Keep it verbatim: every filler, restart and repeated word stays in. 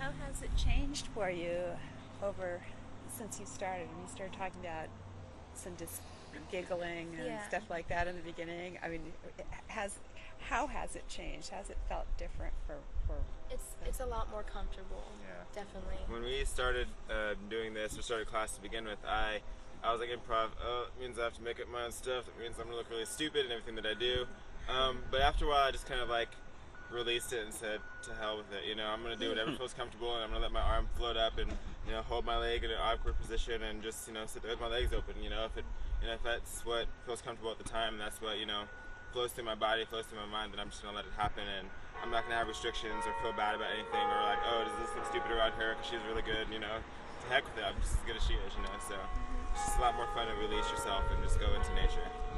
how has it changed for you over since you started? And you started talking about some just giggling and Yeah. stuff like that in the beginning. I mean, has how has it changed? Has it felt different for for It's the, it's a lot more comfortable. Yeah. Definitely. When we started uh, doing this or started class to begin with, I I was like improv. Oh, it means I have to make up my own stuff. It means I'm gonna look really stupid in everything that I do. Um, but after a while, I just kind of like released it and said, to hell with it. You know, I'm gonna do whatever feels comfortable, and I'm gonna let my arm float up and you know hold my leg in an awkward position and just you know sit there with my legs open. You know, if it you know if that's what feels comfortable at the time, and that's what you know flows through my body, flows through my mind, then I'm just gonna let it happen. And I'm not gonna have restrictions or feel bad about anything or like, oh, does this look stupid around her because she's really good, you know? To heck with it, I'm just as good as she is, you know? So it's just a lot more fun to release yourself and just go into nature.